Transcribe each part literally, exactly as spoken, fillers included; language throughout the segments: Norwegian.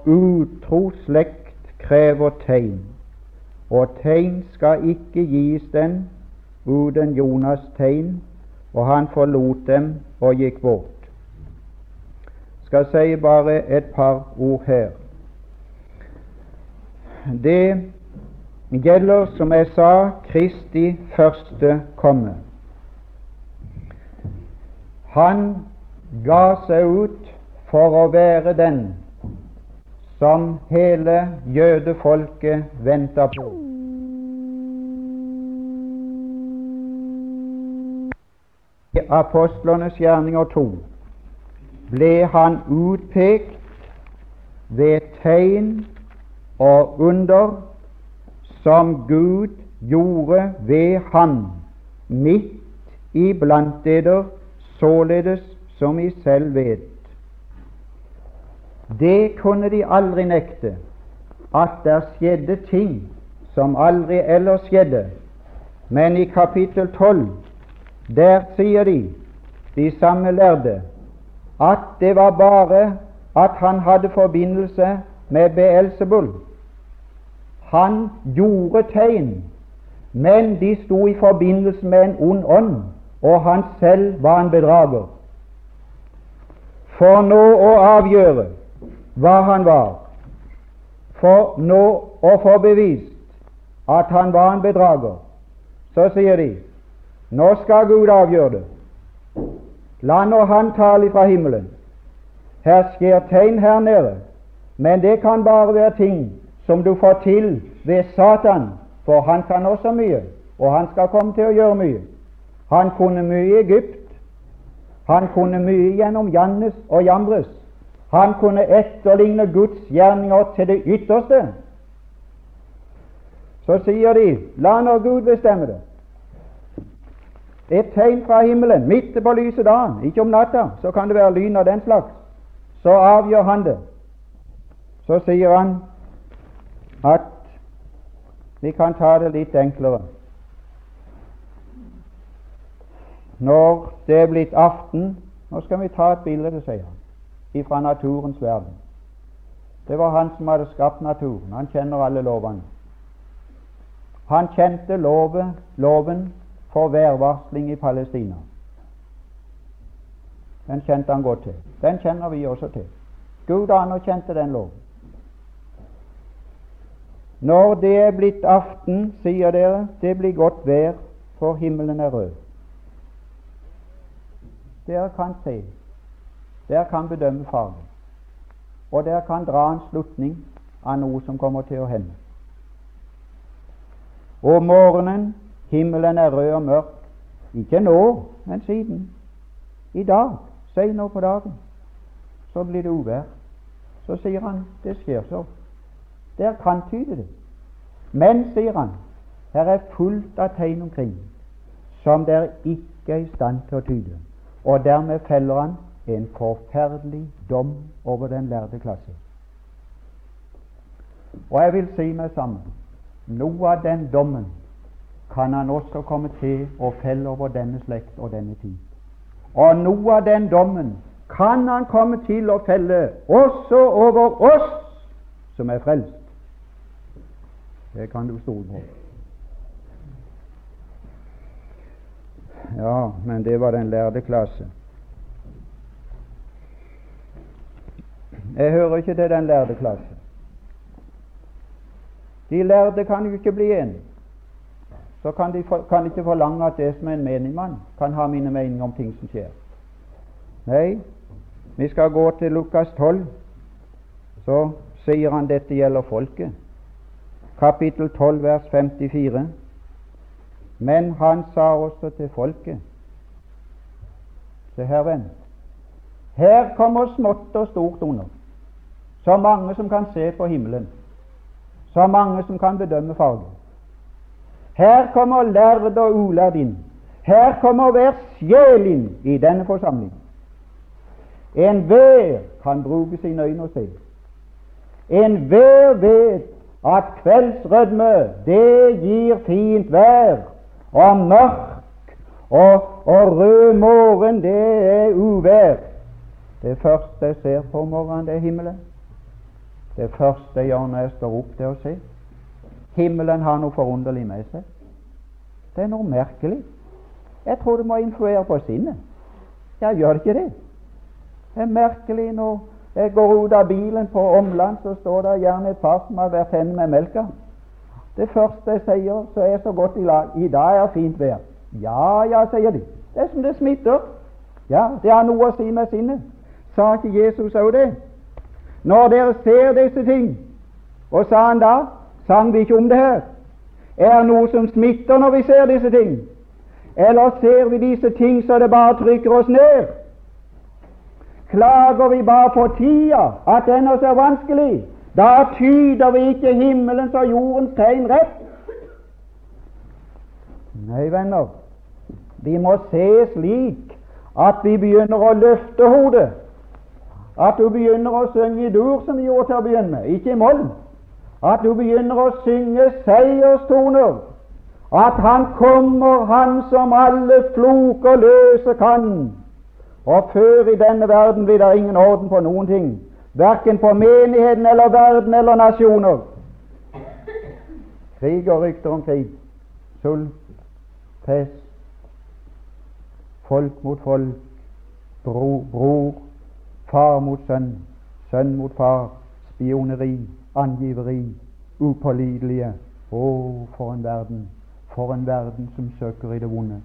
utro slekt krever tegn, og tegn skal ikke gis den uten Jonas' tegn, og han forlot dem og gikk bort. Skal si bare et par ord her. Det gjelder, som jeg sa, Kristi første komme. Han ga seg ut for å være den som hele jødefolket venta på. I Apostlenes gjerninger to ble han utpekt ved tegn og under som Gud gjorde ved ham midt iblant dere, således som I selv vet. Det kunne de aldri nekte, at der skjedde ting som aldri ellers skjedde. Men i kapittel tolv, der sier de, de samme lærde, at det var bare at han hadde forbindelse med Beelzebul. Han gjorde tegn, men de sto i forbindelse med en ond ånd, og han selv var en bedrager. For nå å avgjøre hva han var, for nå å få bevist at han var en bedrager, så sier de, nå skal Gud avgjøre det. La nå han tale fra himmelen. Her skjer tegn her nede, men det kan bare være ting som du får til ved Satan, for han kan også mye, og han skal komme til å gjøre mye. Han kunne mye i Egypt, han kunne mye gjennom Jannes og Jambres, han kunne etterligne Guds gjerninger til det ytterste. Så sier de, la nå Gud bestemme det. Et tegn fra himmelen, midt på lyse dagen, ikke om natta, så kan det være lyn av den slags. Så avgjør han det. Så sier han at vi kan ta det litt enklere. Når det er blitt aften, nå skal vi ta et bilde, sier han, ifra naturens verden. Det var han som hadde skapt naturen. Han kjenner alle lovene. Han kjente love, loven for værvarsling i Palestina. Den kjente han godt til. Den kjenner vi også til. Gud anerkjente den loven. Når det er blitt aften, sier dere, det blir godt vær, for himmelen er rød. Dere kan se, dere kan bedømme fargen, og dere kan dra en slutning av noe som kommer til å hende. Om morgenen, himmelen er rød og mørk, ikke nå, men siden. I dag, senere på dagen, så blir det uvær. Så sier han, det skjer så. Der kan tyde det. Men, sier han, her er fullt av tegn omkring, som der ikke er i stand til å tyde. Og dermed feller han en forferdelig dom over den lærde klasse. Og jeg vil si meg sammen, noe av den dommen kan han også komme til å felle over denne slekt og denne tid. Og noe av den dommen kan han komme til å felle også over oss som er frelst. Det kan du stole på. Ja, men det var den lærde klasse. Jeg hører ikke til den lærde klasse. De lærde kan jo ikke bli enige. Så kan de for, kan ikke forlange at det som er en menig mann kan ha mine meninger om ting som skjer. Nei, vi skal gå til Lukas tolv, så sier han dette gjelder folket. Kapittel tolv, vers femtifire. Men han sa også til folket, se her, venn, her kommer smått og stort under, så mange som kan se på himmelen, så mange som kan bedømme fargen. Her kommer lærd og ulærd inn. Her kommer hver sjel inn i denne forsamling. Enhver kan bruke sine øyne og se. Enhver vet at kveldsrødme, det gir fint vær, og mørk og, og rød morgen, det er uvær. Det første jeg ser på morgenen, det er himmelen. Det første jeg gjør når jeg står opp, det er å se. Himmelen har noe forunderlig med seg. Det er noe merkelig. Jeg tror det må influere på sinnet. Ja, gjør det ikke det? Det er merkelig når jeg går ut av bilen på Omland, så står det gjerne et par som har vært henne med melka. Det første jeg sier, så er jeg så godt i lag. I dag er fint vær. Ja, ja, sier de. Det er som det smitter. Ja, det har noe å si med sinnet. Sa ikke Jesus også det? Når dere ser disse ting, og sa han da, sang vi ikke om det her, er det noe som smitter når vi ser disse ting? Eller ser vi disse ting så det bare trykker oss ned? Klager vi bare på tida, at den er så vanskelig? Da tyder vi ikke himmelens og jordens tegn rett. Nei, venner, vi må se slik at vi begynner å løfte hodet, at du begynner å synge i dur som vi gjorde til å begynne med, ikke i moll, at du begynner å synge seierstoner, at han kommer, han som alle floker løse kan. Og før i denne verden blir det ingen orden på noen ting, hverken på menigheten eller verden eller nasjoner. Krig og rykter om krig, sult, pest, folk mot folk, bror, bror, far mot sønn, sønn mot far, spioneri, angiveri, upålidelige. Å, for en verden, for en verden som søker i det vonde.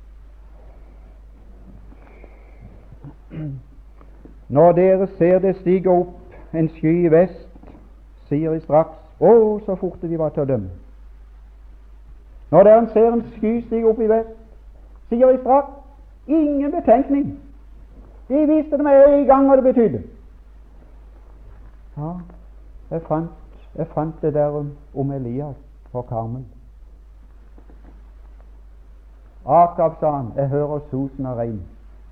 Når dere ser det stige opp en sky i vest, sier de straks, å, så fort de var til å dømme. Når dere ser en sky stige opp i vest, sier de straks, ingen betenkning. De visste det med en gang hva det betydde. Ja, jeg fant, jeg fant det der om, om Elias og Karmel. Akab, sa han, jeg hører sosen av regn.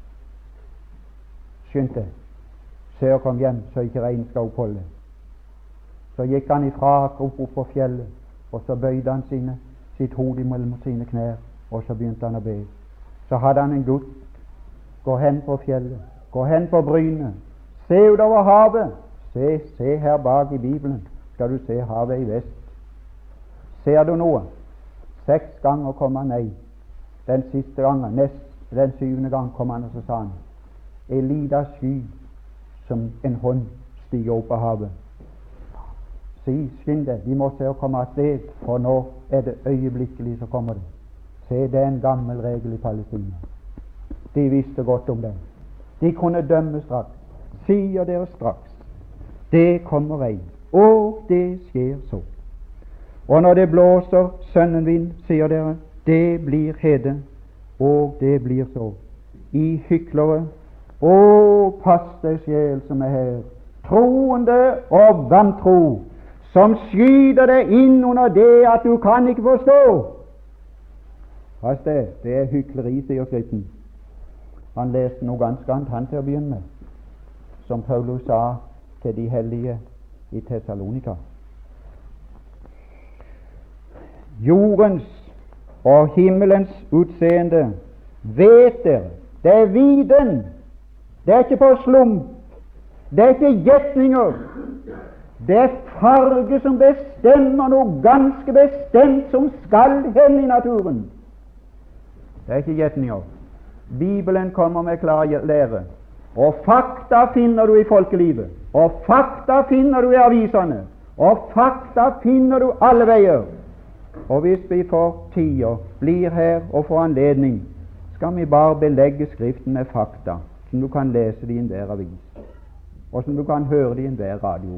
Skynd deg, se og kom hjem, så ikke regn skal oppholde. Så gikk han ifra opp, opp på fjellet, og så bøyde han sine, sitt hode mellom sine knær, og så begynte han å be. Så hadde han en gutt. Gå hen på fjellet, gå hen på brynet, se utover havet. Se, se her bak i Bibelen, skal du se havet i vest. Ser du noe? Seks ganger kom han nei. Den siste gangen, nest, den syvende gang kom han, og så sa han, en liten sky som en hånd stiger opp av havet. Si, skynd deg, vi må se å komme av sted, for nå er det øyeblikkelig så kommer det. Se, det er en gammel regel i Palestina. De visste godt om den. De kunne dømme straks. Sier dere straks, det kommer regn, og det skjer så. Og når det blåser sønnenvind, sier dere, det blir hede, og det blir så. I hyklere, å, pass deg sjel som er her, troende og vantro, som skyter deg inn under det at du kan ikke forstå. Pass deg, det er hykleri, sier Skriften. Han leste noe ganske annet han til å begynne med, som Paulus sa til de hellige i Thessalonika. Jordens og himmelens utseende vet dere, det er viden, det er ikke på slump, det er ikke gjetninger, det er farge som bestemmer noe ganske bestemt som skal hende i naturen. Det er ikke gjetninger. Bibelen kommer med klar lære, og fakta finner du i folkelivet, og fakta finner du i avisene, og fakta finner du alle veier. Og hvis vi får tid og blir her og får anledning, skal vi bare belegge Skriften med fakta, som du kan lese det i enhver avis, og som du kan høre det i enhver radio,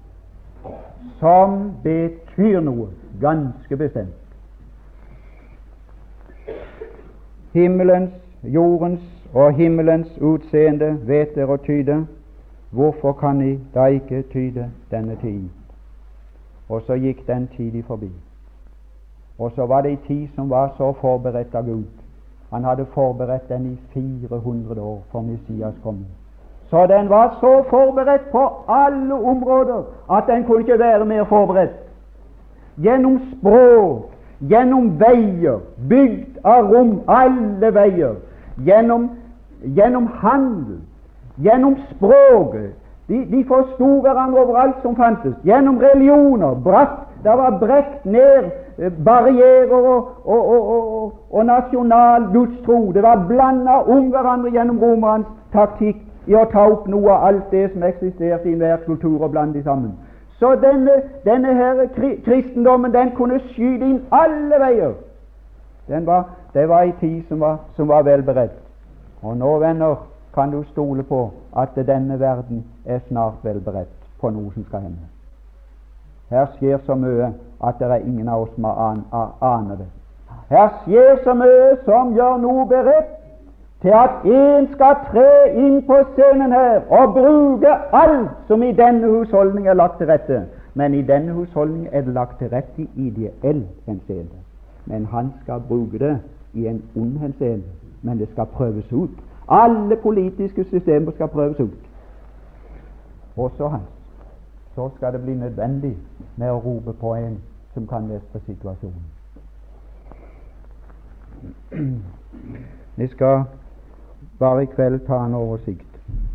som betyr noe ganske bestemt. Himmelens, jordens og himmelens utseende vet dere å tyde. Hvorfor kan de da ikke tyde denne tid? Og så gikk den tid forbi. Og så var det en tid som var så forberedt av Gud. Han hadde forberedt den i fire hundre år for Messias komme. Så den var så forberedt på alle områder at den kunne ikke være mer forberedt. Gjennom språk, gjennom veier, bygd av rom, alle veier, gjennom, gjennom handel, gjennom språket. De, de forsto hverandre overalt som fantes, gjennom religioner, bratt, det var brekt ned eh, barrierer og, og, og, og, og nasjonal gudstro. Det var blanda om hverandre gjennom romernes taktikk i å ta opp noe av alt det som eksisterte i enhver kultur og blande de sammen. Så denne, denne her kri, kristendommen, den kunne skyte inn alle veier. Den var, det var en tid som var, som var vel beredt. Og nå, venner, kan du stole på at denne verden er snart vel beredt på noe som skal hende. Her skjer så mye at det er ingen av oss som an, aner det. Her skjer så mye som gjør noe beredt til at en skal tre inn på scenen her og bruke alt som i denne husholdning er lagt til rette. Men i denne husholdning er det lagt til rette i ideell henseende. Men han skal bruke det i en ond henseende. Men det skal prøves ut. Alle politiske systemer skal prøves ut. Også hans. Så skal det bli nødvendig med å rope på en som kan mestre situasjonen. Vi skal bare i kveld ta en oversikt.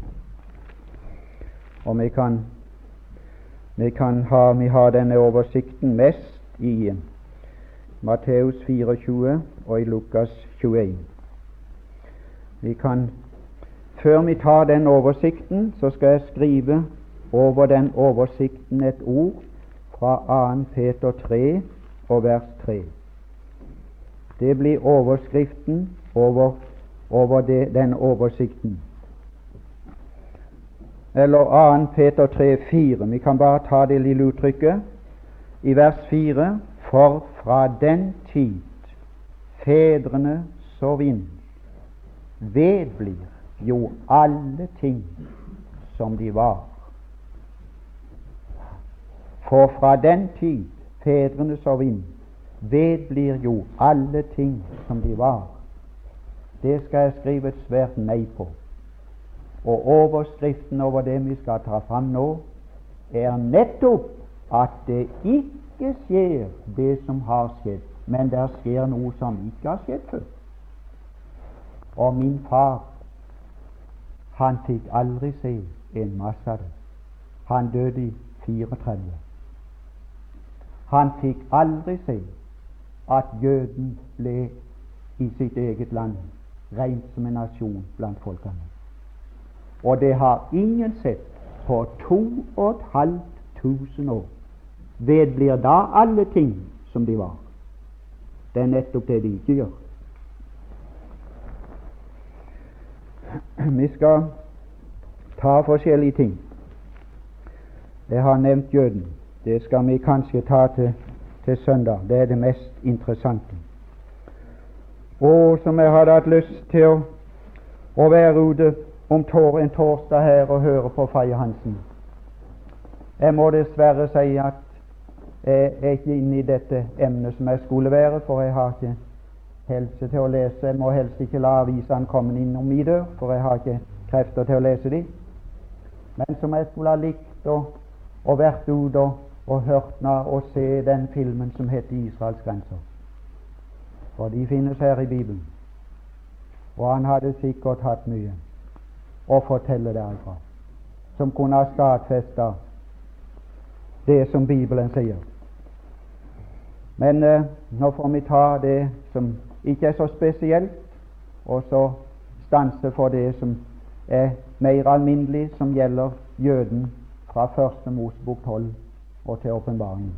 Og vi kan, vi kan ha, vi har denne oversikten mest i Matteus tjuefire og i Lukas tjueen. Vi kan, før vi tar den oversikten, så skal jeg skrive over den oversikten et ord fra Annen Peter tre og vers tre. Det blir overskriften over, over det, den oversikten. Eller Annen Peter tre fire. Vi kan bare ta det lille uttrykket i vers fire. For fra den tid fedrene sov inn, vedblir jo alle ting som de var. For fra den tid fedrene sov inn, vedblir jo alle ting som de var. Det skal jeg skrive et svært nei på. Og overskriften over det vi skal ta fram nå, er nettopp at det ikke skjer det som har skjedd, men det skjer noe som ikke har skjedd før. Og min far, han fikk aldri se en masse av det. Han døde i fireogtredve. Han fikk aldri se at jøden ble i sitt eget land rent som en nasjon blant folkene. Og det har ingen sett på to og et halvt tusen år. Vedblir da alle ting som de var. Det er nettopp det de ikke gjør. Vi skal ta forskjellige ting. Jeg har nevnt jøden. Det skal vi kanskje ta til, til søndag. Det er det mest interessante. Og som jeg hadde hatt lyst til å, å være ute om tor, en torsdag her og høre på Faye Hansen. Jeg må dessverre si at jeg er ikke inne i dette emnet som jeg skulle være, for jeg har ikke helse til å lese. Jeg må helst ikke la avisene komme innom min dør, for jeg har ikke krefter til å lese dem. Men som jeg skulle ha likt å, å vært ute og, og hørt og se den filmen som heter Israels grenser. For de finnes her i Bibelen. Og han hadde sikkert hatt mye å fortelle derfra, som kunne ha stadfestet det som Bibelen sier. Men eh, nå får vi ta det som ikke er så spesielt, og så stanse for det som er mer alminnelig, som gjelder jøden fra første Mosebok tolv og til åpenbaringen.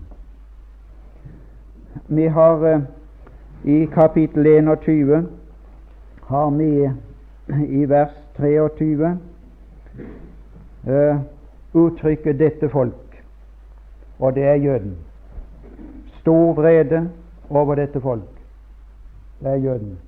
Vi har eh, i kapittel enogtyve har vi i vers treogtyve uh, uttrykket 'dette folk', og det er jøden. Stor vrede over dette folk. Det er jøden.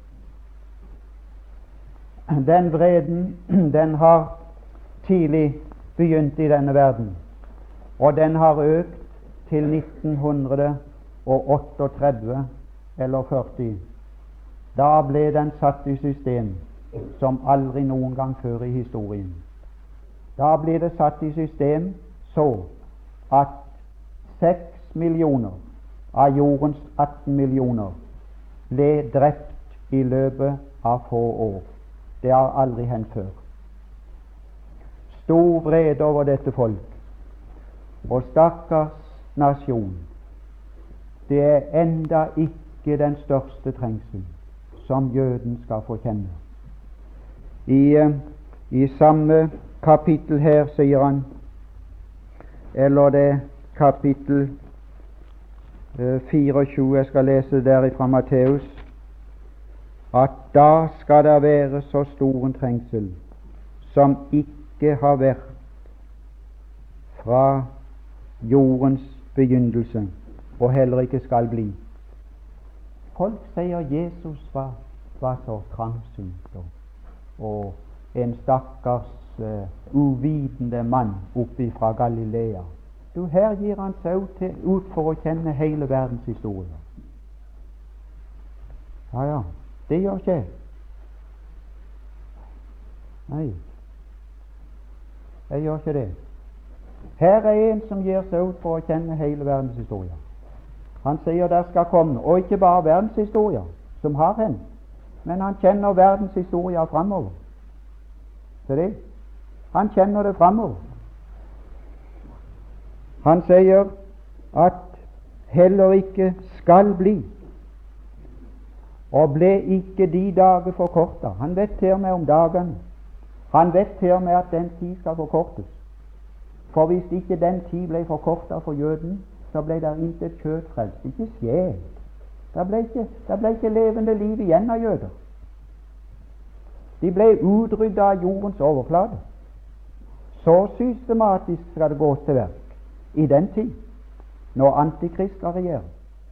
Den vreden, den har tidlig begynt i denne verden, og den har økt til nitten otteogtredve eller førti. Da ble den satt i system som aldri noen gang før i historien. Da ble det satt i system så at seks millioner av jordens atten millioner ble drept i løpet av få år. Det har aldri hendt før. stor vrede over dette folk. Og stakkars nasjon, det er enda ikke den største trengsel som jøden skal få kjenne. I, i samme kapittel her sier han, eller det kapittel eh, fireogtjue, jeg skal lese der fra Matteus, at da skal det være så stor en trengsel som ikke har vært fra jordens begynnelse, og heller ikke skal bli. Folk sier Jesus var, var så trangsynt og, og en stakkars uh, uvitende mann oppe fra Galilea. Du, her gir han seg ut, til, ut for å kjenne hele verdens historie. Ja, ja, det gjør ikke jeg. Nei, jeg gjør ikke det. Her er en som gir seg ut for å kjenne hele verdens historie. Han sier der skal komme, og ikke bare verdens historie som har hendt, men han kjenner verdens historie framover. Se det? Han kjenner det framover. Han sier at heller ikke skal bli, og ble ikke de dager forkortet. Han vet til og med om dagen. Han vet til og med at den tid skal forkortes. For hvis ikke den tid ble forkortet for jøden, så ble det intet kjøtt frelst, ikke sjel. Det ble ikke, det ble ikke levende liv igjen av jøder. De ble utryddet av jordens overflate. Så systematisk skal det gå til verk i den tid, når Antikrist skal regjere.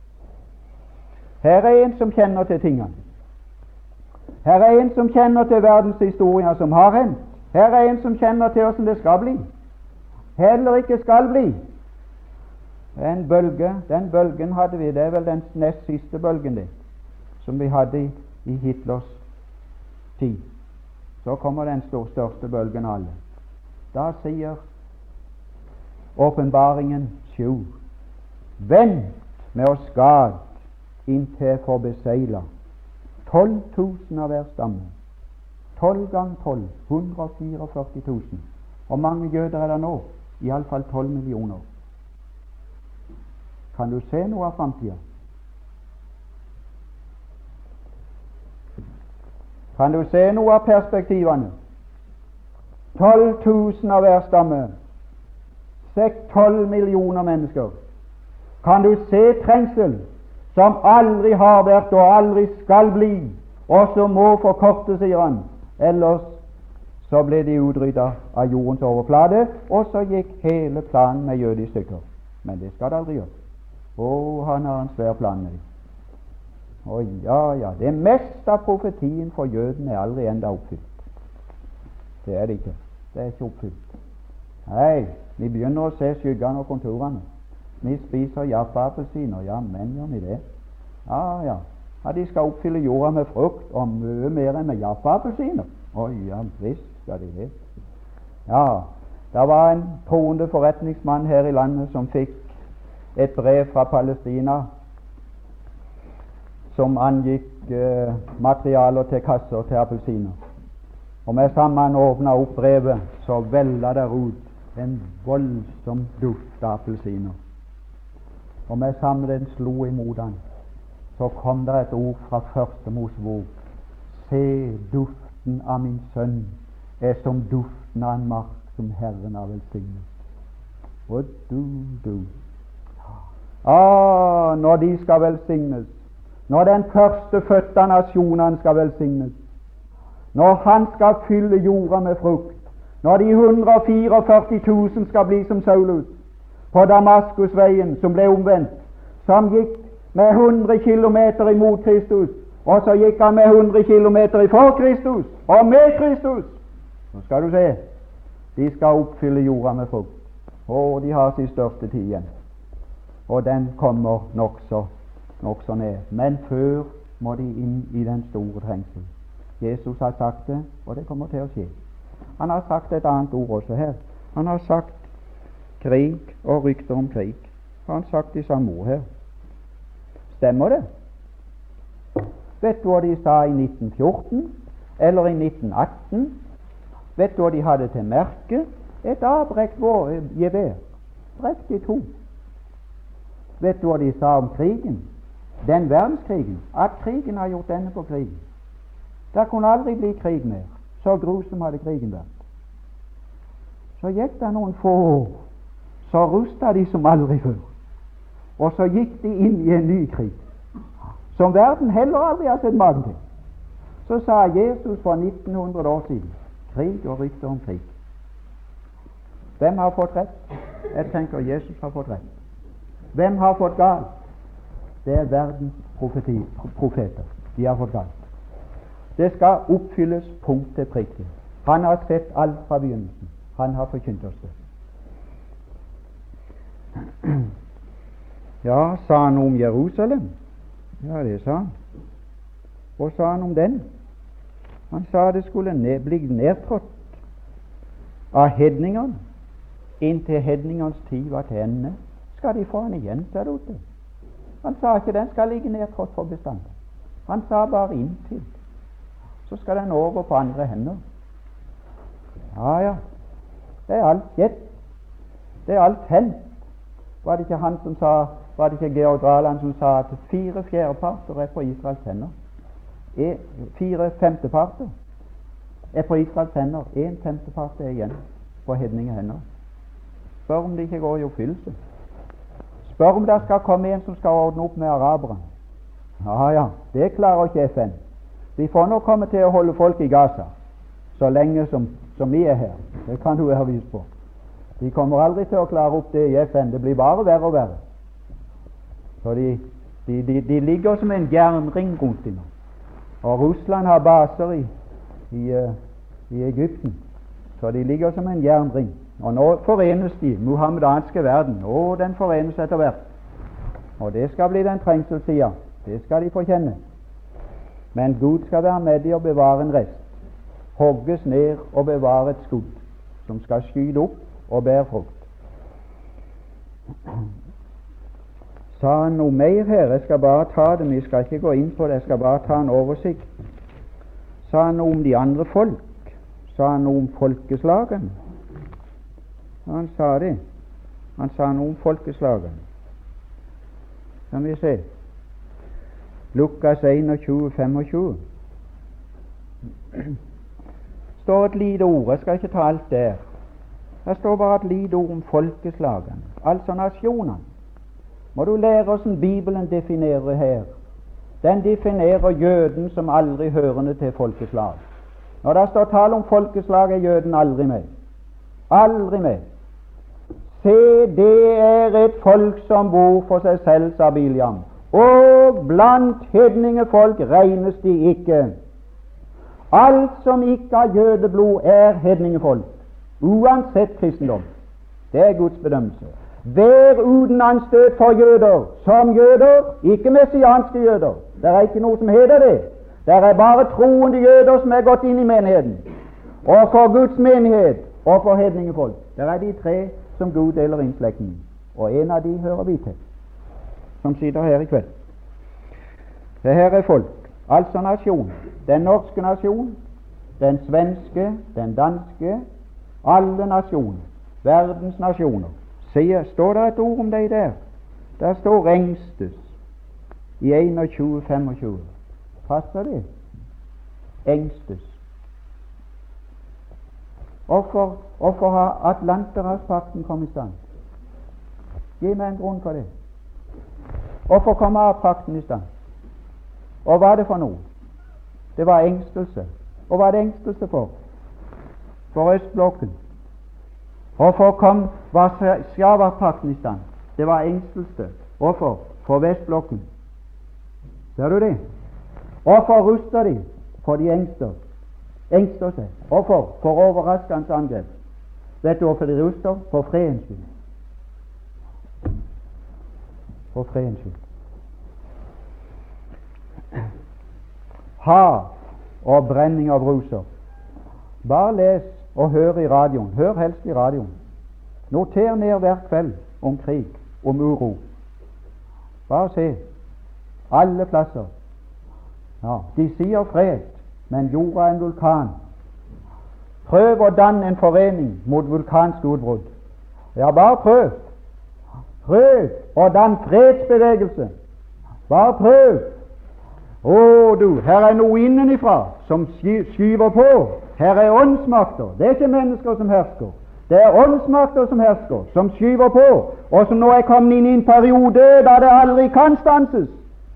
Her er en som kjenner til tingene. Her er en som kjenner til verdenshistorien som har hendt. Her er en som kjenner til hvordan det skal bli. Heller ikke skal bli. En bølge, den bølgen hadde vi, det er vel den nest siste bølgen det, som vi hadde i, i Hitlers tid. Så kommer den største bølgen av alle. Da sier åpenbaringen sju, vent med å skade inntil for besegla tolv tusen av hver stamme. Tolv gang tolv, hundre og fireogførti tusen. Hvor mange jøder er det nå? Iallfall tolv millioner. Kan du se noe av framtida? Kan du se noe av perspektivene? Tolv tusen av hver stamme. Seks tolv millioner mennesker. Kan du se trengsel som aldri har vært og aldri skal bli, og som må forkorte, sier han. Ellers så ble de utryddet av jordens overflate, og så gikk hele planen med jøder i stykker. Men det skal det aldri gjøre. Å, han har en svær plan med dem. Å ja, ja, det meste av profetien for jøden er aldri enda oppfylt. Det er det ikke. Det er ikke oppfylt. Nei, vi begynner å se skyggene og konturene. Vi spiser jaffa-appelsiner. Ja, men gjør vi det? Ja, ja. Ja, de skal oppfylle jorda med frukt, og mye mer enn med jaffa-appelsiner. Å ja, visst skal de det. Ja, det var en troende forretningsmann her i landet som fikk et brev fra Palestina som angikk eh, materialer til kasser til appelsiner. Og med samme han åpna opp brevet, så vella der ut en voldsom duft av appelsiner. Og med samme den slo imot han, så kom det et ord fra første Mosebok. Se, duften av min sønn er som duften av en mark som Herren har velsignet. Og du, du. Ah, når de skal velsignes, når den første fødte nasjonen skal velsignes, når han skal fylle jorda med frukt, når de hundre og fireogførti tusen skal bli som Saulus på Damaskusveien, som ble omvendt, som gikk med hundre kilometer imot Kristus, og så gikk han med hundre kilometer ifra Kristus og med Kristus. Nå skal du se, de skal oppfylle jorda med frukt, og de har sin største tid igjen. Og den kommer nokså nokså ned. Men før må de inn i den store trengsel. Jesus har sagt det, og det kommer til å skje. Han har sagt et annet ord også her. Han har sagt krig og rykter om krig. Han har sagt de samme ord her. Stemmer det? Vet du hva de sa i nitten fjorten eller i nitten atten? Vet du hva de hadde til merke? Et avbrekt gevær. Brekt i to. Vet du hva de sa om krigen? Den verdenskrigen. At krigen har gjort denne på krigen. Det kunne aldri bli krig mer. Så grusom hadde krigen vært. Så gikk det noen få år. Så rustet de som aldri før. Og så gikk de inn i en ny krig, som verden heller aldri har sett maken til. Så sa Jesus for nitten hundre år siden, krig og rykter om krig. Hvem har fått rett? Jeg tenker Jesus har fått rett. Hvem har fått galt? Det er verdens profeti, profeter. De har fått galt. Det skal oppfylles punkt til prikken. Han har sett alt fra begynnelsen. Han har forkynt oss det. Ja, sa han om Jerusalem? Ja, det sa han. Hva sa han om den? Han sa det skulle ned, bli nedtrådt av hedningene inntil hedningenes tid var til ende. Skal de få han igjen, sa det ute. Han sa ikke den skal ligge nedtrådt for bestandig. Han sa bare inntil. Så skal den over på andre hender. Ja, ja. Det er alt gjett. Det er alt hendt. Var det ikke han som sa, var det ikke Georg Draland som sa at fire fjerdeparter er på Israels hender? E, fire femteparter er på Israels hender. En femtepart er igjen på hedninge hender. Spør om det ikke går i oppfyllelse. Spør om det skal komme en som skal ordne opp med araberne. Ja, ja, det klarer ikke F N. Vi får nå komme til å holde folk i Gaza så lenge som, som vi er her. Det kan du være vis på. De kommer aldri til å klare opp det i F N. Det blir bare verre og verre. Så de, de, de, de ligger som en jernring rundt dem. Og Russland har baser i, i, uh, i Egypten. Så de ligger som en jernring. Og nå forenes de, muhammedanske verden. Og den forenes etter hvert. Og det skal bli den trengselssida. Det skal de få kjenne. Men Gud skal være med i å bevare en rest. Hogges ned og bevare et skudd som skal skyte opp og bære frukt. Sa han noe mer her? Jeg skal bare ta det, men jeg skal ikke gå inn på det. Jeg skal bare ta en oversikt. Sa han noe om de andre folk? Sa han noe om folkeslagene? Han sa det. Han sa noe om folkeslagene. Kan vi se. Lukas einogtjue femogtjue. Står et lite ord. Jeg skal ikke ta alt der. Det står bare et lite ord om folkeslagene, altså nasjonene. Må du lære hvordan Bibelen definerer her. Den definerer jøden som aldri hørende til folkeslag. Når det står tale om folkeslag, er jøden aldri med. Aldri med. Se, det er et folk som bor for seg selv, sa Biljam. Og blant hedningefolk regnes de ikke. Alt som ikke har jødeblod, er hedningefolk. Uansett kristendom. Det er Guds bedømmelse. Vær uten anstøt for jøder som jøder, ikke messianske jøder. Det er ikke noe som heter det. Det er bare troende jøder som er gått inn i menigheten. Og for Guds menighet og for hedningefolk. Det er de tre som Gud deler inn slekten. Og en av de hører vi til, som sitter her i kveld. Det her er folk, altså nasjon. Den norske nasjon, den svenske, den danske, alle nasjoner, verdens nasjoner. Sier, står det et ord om deg der? Der står engstes i einogtjue femogtjue. Passer det? Engstes. Hvorfor, hvorfor har Atlanterhavspakten kommet i stand? Gi meg en grunn for det. Hvorfor kom pakten i stand? Og hva er det for noe? Det var engstelse. Og hva er det engstelse for? For østblokken. Hvorfor kom Warszawa-pakten i stand? Det var engstelse. Hvorfor? For vestblokken. Ser du det? Hvorfor ruster de? For de engster. Engster seg. Hvorfor? For overraskende angrep. Vet du hvorfor de ruster? For fredens skyld. For fredens skyld. Hav og brenning av bruser. Bare les og hør i radioen. Hør helst i radioen. Noter ned hver kveld om krig, om uro. Bare se. Alle plasser. Ja, de sier fred, men jorda er en vulkan. Prøv å danne en forening mot vulkansk utbrudd. Ja, bare prøv. Prøv å danne fredsbevegelse. Bare prøv. Å du, her er noe innenifra som sky- skyver på. Her er åndsmakter. Det er ikke mennesker som hersker. Det er åndsmakter som hersker, som skyver på, og som nå er kommet inn i en periode da det aldri kan stanses.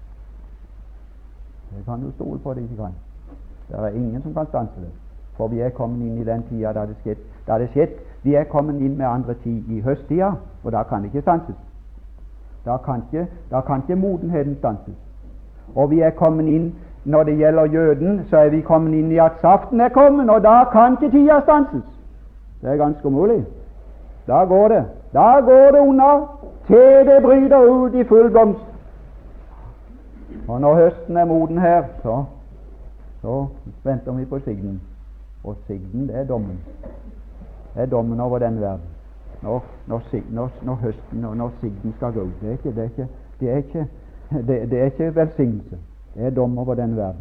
Det kan du stole på det ikke kan. Det er ingen som kan stanse det. For vi er kommet inn i den tida da det skjedde. Da det skjedde. Vi er kommet inn med andre tid i høsttida, og da kan det ikke stanses. Da kan ikke, da kan ikke modenheten stanses. Og vi er kommet inn, når det gjelder jøden, så er vi kommet inn i at saften er kommet, og da kan ikke tida stanses. Det er ganske umulig. Da går det. Da går det unna til det bryter ut i full blomst. Og når høsten er moden her, så, så venter vi på sigden. Og sigden, det er dommen. Det er dommen over den verden. Når, når, når, når høsten, når, når sigden skal gå ut. Det er ikke, det er ikke, det er ikke, det, det er ikke velsignelse. Det er dom over den verden.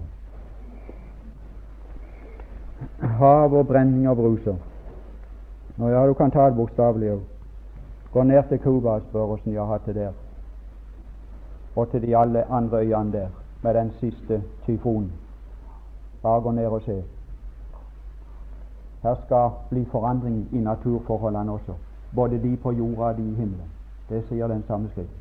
Hav og brenning og bruser. Nå ja, du kan ta det bokstavelig. Gå ned til Cuba og spør hvordan de har hatt det der. Og til de alle andre øyene der med den siste tyfonen. Bare gå ned og se. Her skal bli forandring i naturforholdene også. Både de på jorda og de i himmelen. Det sier den samme skrift.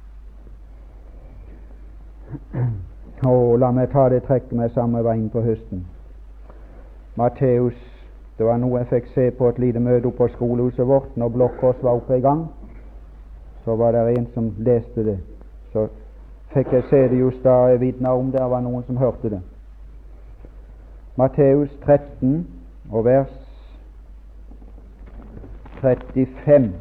Og la meg ta det trekket med samme veien på høsten. Matteus, det var noe jeg fikk se på et lite møte oppe på skolehuset vårt når Blokkås var oppe i gang. Så var det en som leste det. Så fikk jeg se det just da jeg vitnet om det var noen som hørte det. Matteus tretten og vers trettifem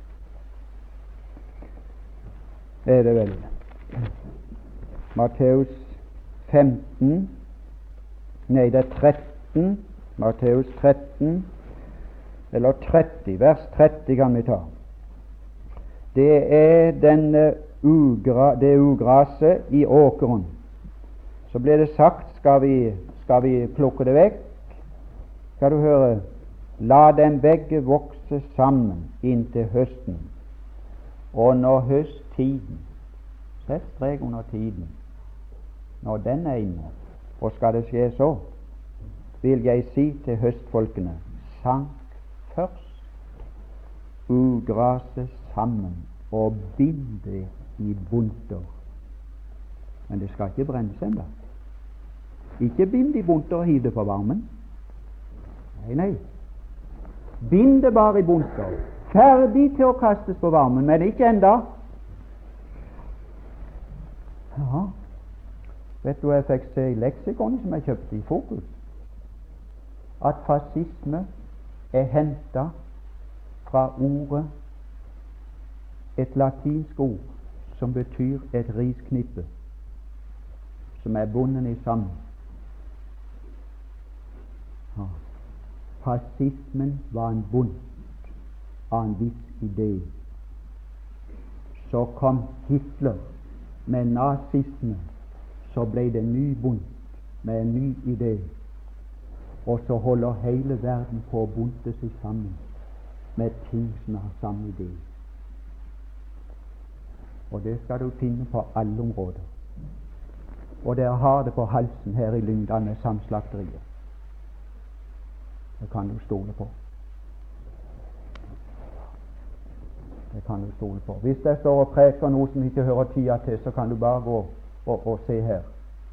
er det vel. Matteus femten, nei det er tretten, Matteus tretten, eller tretti, vers tretti kan vi ta. Det er denne ugra, det ugraset i åkeren. Så ble det sagt, skal vi, skal vi plukke det vekk? Skal du høre, la dem begge vokse sammen inntil høsten. Og når høsttiden, sett strek under tiden, når den er inne, og skal det skje så, vil jeg si til høstfolkene, sank først ugraset sammen og bind det i bunter. Men det skal ikke brennes ennå. Ikke bind i bunter og hiv det på varmen. Nei, nei. Bind det bare i bunter. Ferdig til å kastes på varmen, men ikke enda. Ja. Vet du hva jeg fikk se i leksikon som jeg kjøpte i Fokus? At fascisme er hentet fra ordet, et latinsk ord som betyr et risknippe som er bundet i sammen. Ja. Fascismen var en bunt av en viss idé. Så kom Hitler med nazisme, så ble det en ny bunt med en ny idé, og så holder hele verden på å bunte seg sammen med ting som har samme idé. Og det skal du finne på alle områder. Og dere har det på halsen her i Lyngdal med Samslakteriet. Det kan du stole på. Det kan du stole på. Hvis jeg står og preker noe som ikke hører tida til, så kan du bare gå og, og se her.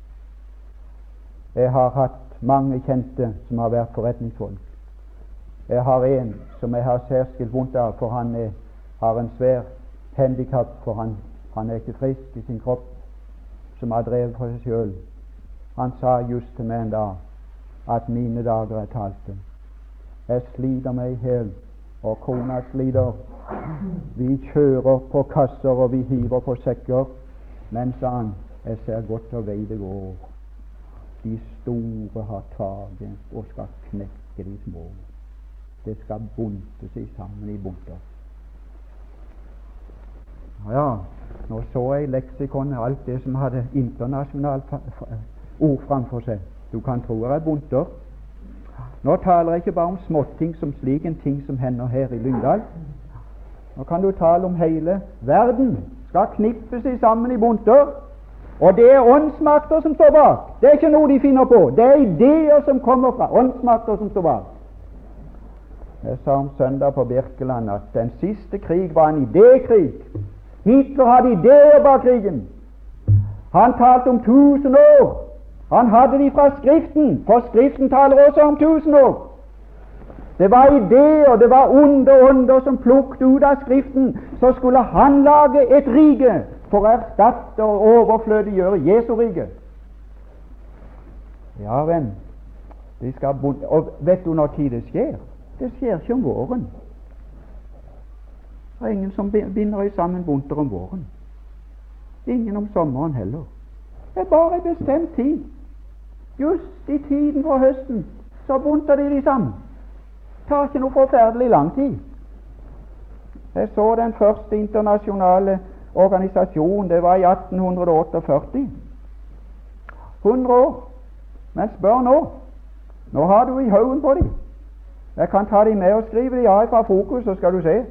Jeg har hatt mange kjente som har vært forretningsfolk. Jeg har en som jeg har særskilt vondt av, for han er, har en svær handikap, for han, han er ikke frisk i sin kropp, som har drevet for seg selv. Han sa just til meg en dag at mine dager er talte. Jeg sliter meg i hjel, og kona sliter. Vi kjører på kasser og vi hiver på sekker, men sa han, jeg ser godt og vei det går. De store har taget og skal knekke de små. Det skal bunte seg sammen i bunter. Ja, nå så jeg i leksikonet alt det som hadde internasjonalt ord framfor seg. Du kan tro det er bunter. Nå taler jeg ikke bare om småting som slik en ting som hender her i Lyngdal. Nå kan du tale om hele verden. Skal knippe seg sammen i bunter. Og det er åndsmakter som står bak. Det er ikke noe de finner på. Det er ideer som kommer fra åndsmakter som står bak. Jeg sa om søndag på Birkeland at den siste krig var en idékrig. Hitler hadde ideer bak krigen. Han talte om tusen år. Han hadde de fra Skriften, for Skriften taler også om tusen år. Det var ideer, det var onde ånder som plukket ut av Skriften. Så skulle han lage et rike for å erstatte og overflødiggjøre Jesu rike. Ja, venn, de skal bon- og vet du når tid det skjer? Det skjer ikke om våren. Det er ingen som binder i sammen bunter om våren. Ingen om sommeren heller. Det er bare en bestemt tid. Just i tiden på høsten så bunter de de sammen. Det tar ikke noe forferdelig lang tid. Jeg så den første internasjonale organisasjon, det var i atten otteogførti. hundre år. Men spør nå. Nå har du i haugen på dem. Jeg kan ta dem med og skrive dem av fra Fokus, så skal du se.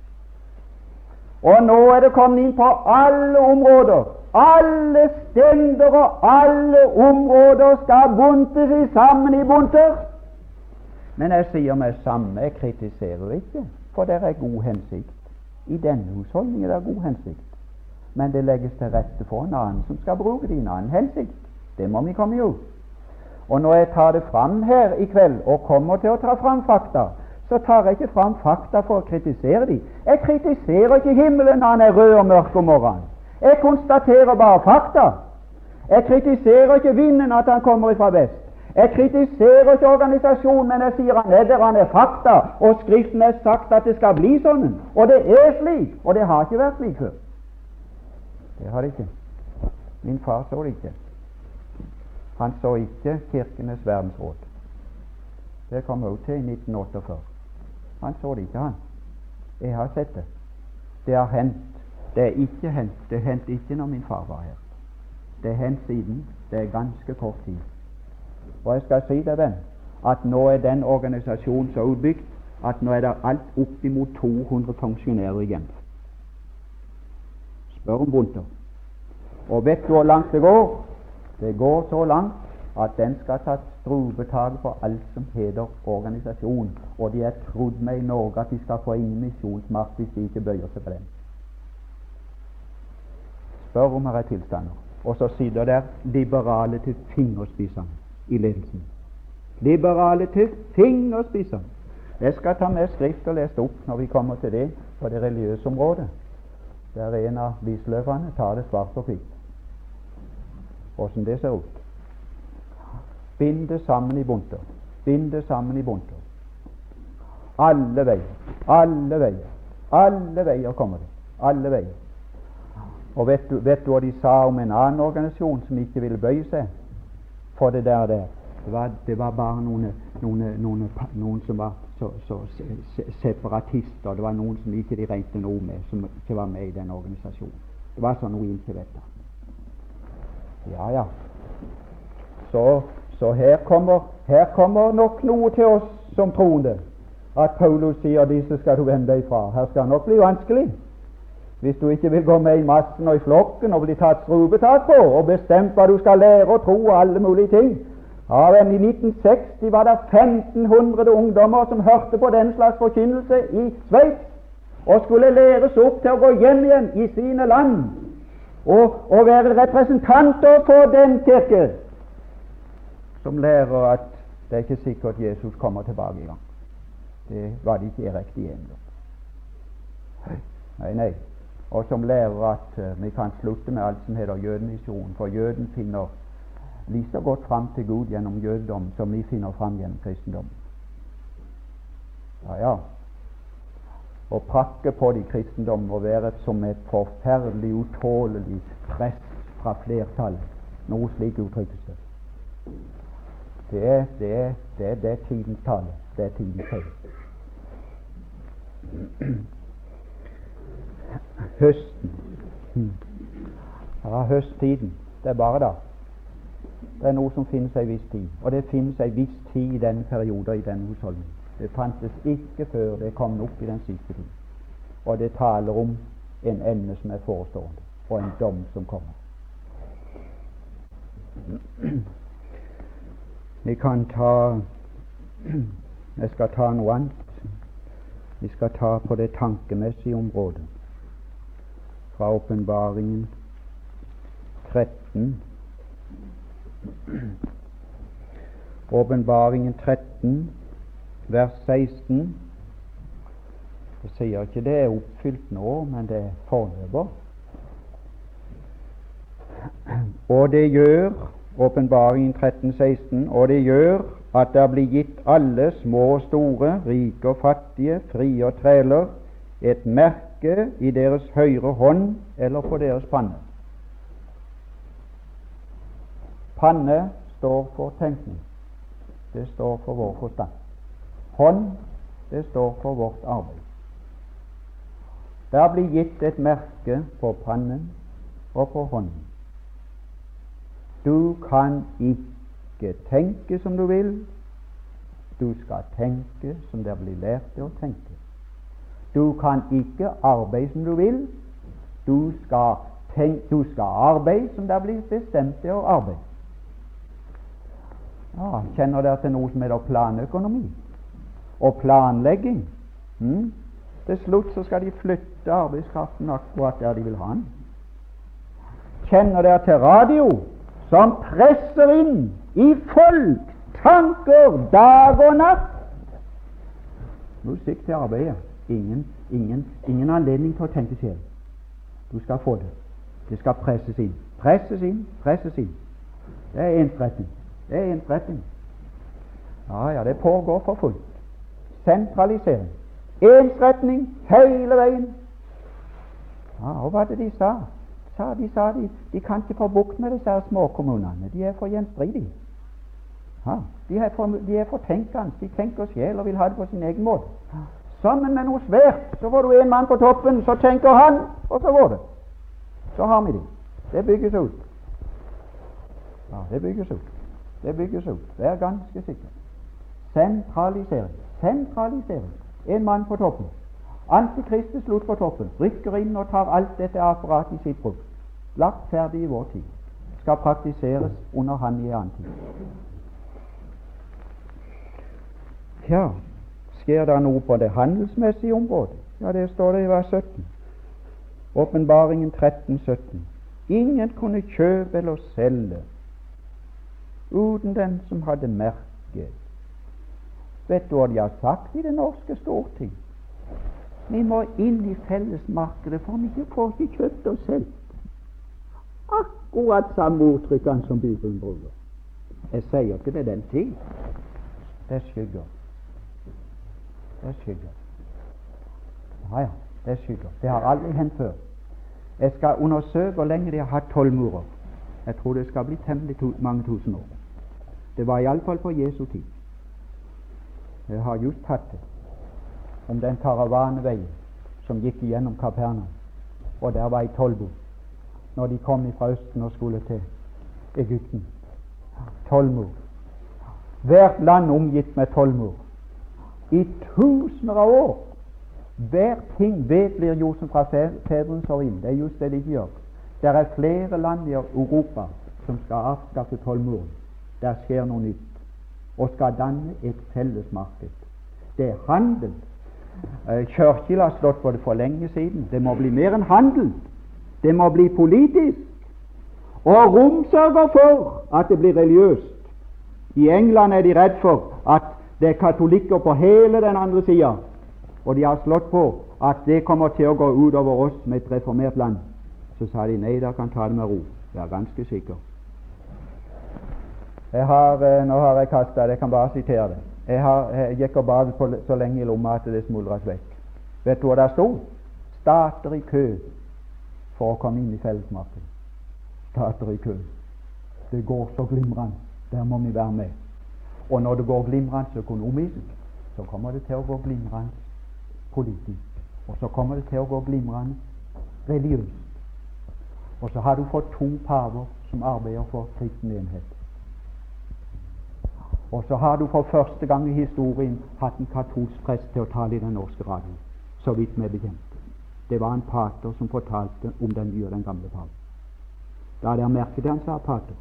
Og nå er det kommet inn på alle områder. Alle steder og alle områder skal buntes i sammen i bunter. Men jeg sier meg samme, jeg kritiserer ikke, for det er god hensikt. I denne husholdningen er det god hensikt. Men det legges til rette for en annen som skal bruke det i en annen hensikt. Det må vi komme jo. Og når jeg tar det fram her i kveld, og kommer til å ta fram fakta, så tar jeg ikke fram fakta for å kritisere dem. Jeg kritiserer ikke himmelen når han er rød og mørk om morgenen. Jeg konstaterer bare fakta. Jeg kritiserer ikke vinden at han kommer fra vest. Jeg kritiserer ikke organisasjonen, men jeg sier han er der, han er fakta, og Skriften er sagt at det skal bli sånn. Og det er slik, og det har ikke vært slik før. Det har det ikke. Min far så det ikke. Han så ikke Kirkenes verdensråd. Det kom også til i nitten otteogfyrre. Han så det ikke, han. Jeg har sett det. Det har hendt. Det er ikke hendt. Det hendte ikke når min far var her. Det er hendt siden. Det er ganske kort tid. Og jeg skal si deg, venn, at nå er den organisasjonen så utbygd at nå er det alt oppimot to hundre funksjonærer igjen. Spør om bunter. Og vet du hvor langt det går? Det går så langt at den skal ta strupetak på alt som heter organisasjon, og de er trodd med i Norge at de skal få ingen misjonsmakt hvis de ikke bøyer seg for den. Spør om her er tilstander. Og så sitter der liberale til fingerspissene i ledelsen. Liberale til fingerspissene. Jeg skal ta med skrift og lese opp når vi kommer til det på det religiøse området. Der en av bisløvene tar det svart på hvitt. Hvordan det ser ut. Bind det sammen i bunter. Bind det sammen i bunter. Alle veier. Alle veier. Alle veier kommer det. Alle veier. Og vet du, vet du hva de sa om en annen organisasjon som ikke ville bøye seg for det der der? Det var, det var bare noen, noen, noen, noen som var så, så se, separatister. Det var noen som ikke de regnet noe med, som ikke var med i den organisasjonen. Det var sånn noe inntil dette. Ja, ja. Så, så her, kommer, her kommer nok noe til oss som troende. At Paulus sier disse skal du vende deg fra. Her skal det nok bli vanskelig. Hvis du ikke vil gå med i massen og i flokken og bli tatt strupetak på og bestemt hva du skal lære og tro og alle mulige ting. Ja, men i nitten seksti var det femten hundre ungdommer som hørte på den slags forkynnelse i Sveits og skulle læres opp til å gå hjem igjen i sine land og, og være representanter for den kirke som lærer at det er ikke sikkert Jesus kommer tilbake i gang. Det var de ikke riktig enige om. Nei, nei. Og som lærer at uh, vi kan slutte med alt som heter jødemisjon, for jøden finner like så godt fram til Gud gjennom jødedom som vi finner fram gjennom kristendom. Ja, ja. Å prakke på de kristendom og være som et forferdelig utålelig press fra flertall, noe slik uttrykkelse. Det er, det er, det er, det er tidens tale. Det er tidens tale. Høsten. Ja, høsttiden. Det er bare da. Det er noe som finnes en viss tid, og det finnes en viss tid i denne perioden i denne husholdningen. Det fantes ikke før det kom opp i den siste tid. Og det taler om en ende som er forestående, og en dom som kommer. Vi kan ta Jeg skal ta noe annet. Vi skal ta på det tankemessige området fra Åpenbaringen tretten. Åpenbaringen tretten, vers seksten. Jeg sier ikke det er oppfylt nå, men det er forløper. Og det gjør, Åpenbaringen tretten, seksten, og det gjør at det blir gitt alle, små og store, rike og fattige, frie og træler, et merke i deres høyre hånd eller på deres panne. Panne står for tenkning. Det står for vår forstand. Hånd, det står for vårt arbeid. Der blir gitt et merke på pannen og på hånden. Du kan ikke tenke som du vil. Du skal tenke som det blir lært til å tenke. Du kan ikke arbeide som du vil. Du skal, tenke, du skal arbeide som det blir bestemt til å arbeide. Ja, kjenner dere til noe som heter planøkonomi og planlegging? Mm? Til slutt så skal de flytte arbeidskraften akkurat der de vil ha den. Kjenner dere til radio som presser inn i folk tanker dag og natt? Musikk til arbeidet. Ingen, ingen, ingen anledning til å tenke selv. Du skal få det. Det skal presses inn. Presses inn, presses inn. Det er ensretting. Det er ensretting. Ja, ja, det pågår for fullt. Sentralisering. Ensretning hele veien. Ja, og hva er det de sa? sa de sa de, de kan ikke få bukt med disse småkommunene. De er for gjenstridige. Ja, de er for, de er for tenkende. De tenker selv og vil ha det på sin egen måte. Sammen med noe svært, så får du en mann på toppen, så tenker han, og så går det. Så har vi det. Det bygges ut. Ja, det bygges ut. Det bygges ut. Det er ganske sikkert. Sentralisering. Sentralisering. En mann på toppen. Antikristus slutt på toppen. Rykker inn og tar alt dette apparatet i sitt bruk. Lagt ferdig i vår tid. Skal praktiseres under han i annen tid. Ja, skjer det noe på det handelsmessige området? Ja, det står det i vers sytten. Åpenbaringen tretten, sytten. Ingen kunne kjøpe eller selge uten den som hadde merket. Vet du hva de har sagt i det norske storting? Vi må inn i fellesmarkedet, for vi ikke får ikke kjøpt og solgt. Akkurat samme uttrykkene som Bibelen bruker. Jeg sier ikke det er den tid. Det er skygger. Det er skygger. Ja, ja, det er skygger. Det har aldri hendt før. Jeg skal undersøke hvor lenge de har hatt tollmurer. Jeg tror det skal bli temmelig to, mange tusen år. Det var iallfall på Jesu tid. Jeg har just hatt det om den karavaneveien som gikk igjennom Kapernaum, og der var ei tollbod når de kom fra Østen og skulle til Egypten. Tollmur. Hvert land omgitt med tollmur. I tusener av år. Hver ting vet blir gjort som fra fedrens årinn. Det er just det de ikke gjør. Det er flere land i Europa som skal avskaffe tollmuren. Der skjer noe nytt og skal danne et fellesmarked. Det er handel. Churchill har slått på det for lenge siden. Det må bli mer enn handel. Det må bli politisk. Og Rom sørger for at det blir religiøst. I England er de redd for at det er katolikker på hele den andre sida, og de har slått på at det kommer til å gå ut over oss med et reformert land. Så sa de nei, dere kan ta det med ro. Det er ganske sikkert. Jeg har, nå har jeg kastet det, jeg kan bare sitere det. Jeg, har, jeg gikk og badet på så lenge i lomma at det smuldret vekk. Vet du hva der stod? Stater i kø for å komme inn i fellesmarkedet. Stater i kø. Det går så glimrende. Der må vi være med. Og når det går glimrende økonomisk, så kommer det til å gå glimrende politisk. Og så kommer det til å gå glimrende religiøst. Og så har du fått to paver som arbeider for kristen enhet. Og så har du for første gang i historien hatt en katolsk prest til å tale i den norske radio, så vidt vi er bekjent. Det var en pater som fortalte om den nye og den gamle pave. Da hadde jeg merket det han sa, pater.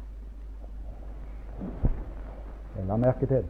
Jeg la merke til det.